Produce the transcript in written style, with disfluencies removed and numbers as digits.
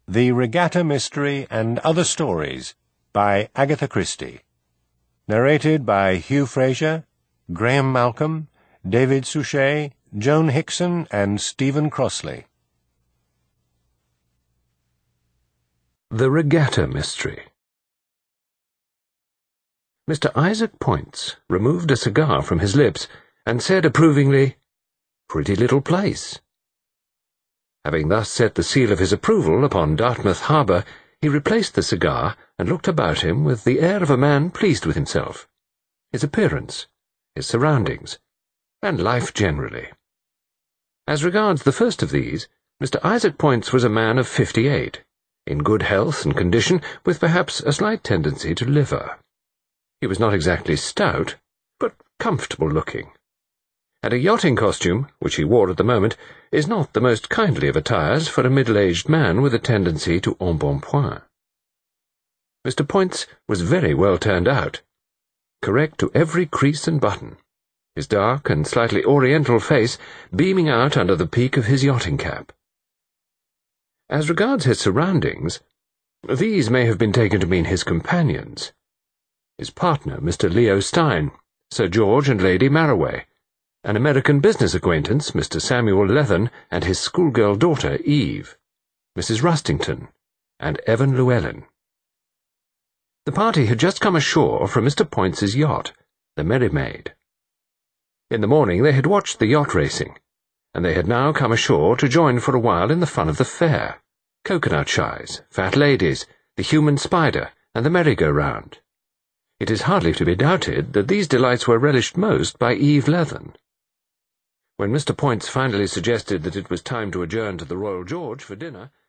The Regatta Mystery and Other Stories by Agatha Christie. Narrated by Hugh Fraser, Graham Malcolm, David Suchet, Joan Hickson, and Stephen Crossley. The Regatta Mystery. Mr. Isaac Poyntz removed a cigar from his lips and said approvingly, "Pretty little place." Having thus set the seal of his approval upon Dartmouth Harbour, he replaced the cigar and looked about him with the air of a man pleased with himself, his appearance, his surroundings, and life generally. As regards the first of these, Mr. Isaac Poyntz was a man of 58, in good health and condition, with perhaps a slight tendency to liver. He was not exactly stout, but comfortable-looking, and a yachting costume, which he wore at the moment, is not the most kindly of attires for a middle-aged man with a tendency to embonpoint. Mr. Poyntz was very well turned out, correct to every crease and button, his dark and slightly oriental face beaming out under the peak of his yachting cap. As regards his surroundings, these may have been taken to mean his companions. His partner, Mr. Leo Stein, Sir George and Lady Marroway, an American business acquaintance, Mr. Samuel Leathern, and his schoolgirl daughter, Eve, Mrs. Rustington, and Evan Llewellyn. The party had just come ashore from Mr. Poyntz's yacht, the Merry Maid. In the morning they had watched the yacht racing, and they had now come ashore to join for a while in the fun of the fair, coconut shies, fat ladies, the human spider, and the merry-go-round. It is hardly to be doubted that these delights were relished most by Eve Leathern. When Mr. Poyntz finally suggested that it was time to adjourn to the Royal George for dinner,